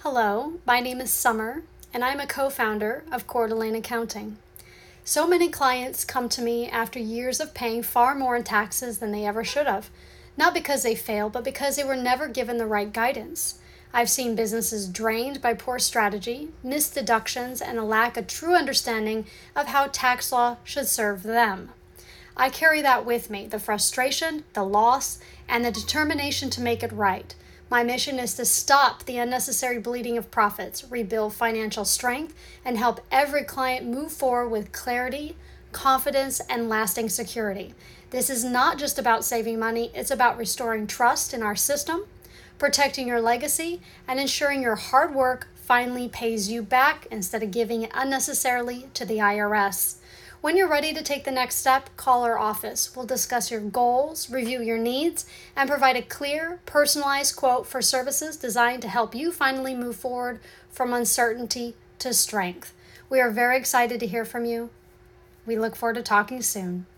Hello, my name is Summer, and I'm a co-founder of Coeur d'Alene Accounting. So many clients come to me after years of paying far more in taxes than they ever should have, not because they failed, but because they were never given the right guidance. I've seen businesses drained by poor strategy, missed deductions, and a lack of true understanding of how tax law should serve them. I carry that with me, the frustration, the loss, and the determination to make it right. My mission is to stop the unnecessary bleeding of profits, rebuild financial strength, and help every client move forward with clarity, confidence, and lasting security. This is not just about saving money, it's about restoring trust in our system, protecting your legacy, and ensuring your hard work finally pays you back instead of giving it unnecessarily to the IRS. When you're ready to take the next step, call our office. We'll discuss your goals, review your needs, and provide a clear, personalized quote for services designed to help you finally move forward from uncertainty to strength. We are very excited to hear from you. We look forward to talking soon.